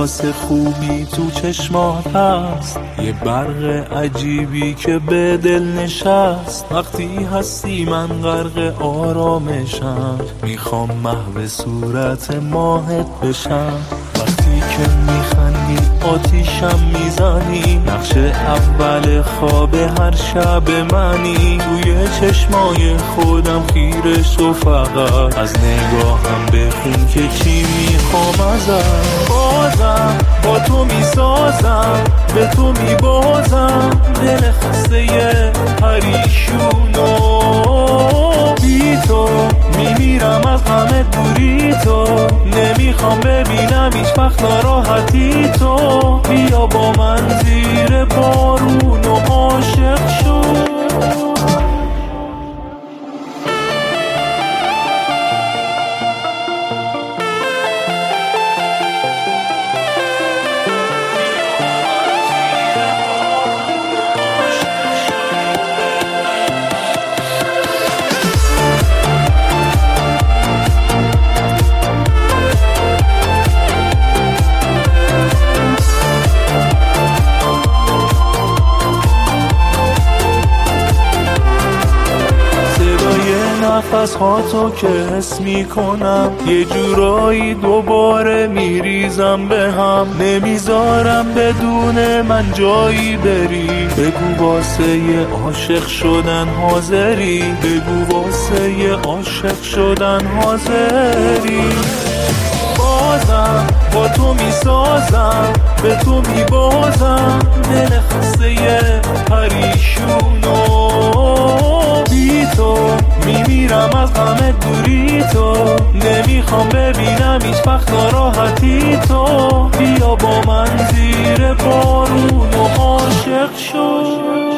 احساس خوبی تو چشمات هست، یه برق عجیبی که به دل نشست. وقتی هستی من غرق آرامشم، میخوام محو صورت ماهت بشم. وقتی که میخندی آتیشم میزنی، نقش اول خواب هر شب منی. توی چشمای خودم خیره شو، فقط از نگاهم بخون که چی میخوام ازت. بازم با تو میسازم، به تو میبازم دل خسته پریشونو. بی تو میمیرم از غم دوری تو، نمیخوام ببینم هیچ وقت ناراحتی تو. بیا با من زیر بارون و عاشق شو. نفس ها تو که حس می کنم، یه جورایی دوباره میریزم به هم. نمیذارم بدون من جایی بری، بگو واسه یه عاشق شدن حاضری. بگو واسه یه عاشق شدن حاضری. بازم با تو میسازم، به تو میبازم دل خسته پریشونو. بی تو میمیرم از غم دوری تو، نمیخوام ببینم هیچ وقت ناراحتی تو. بیا با من زیر بارون و عاشق شو.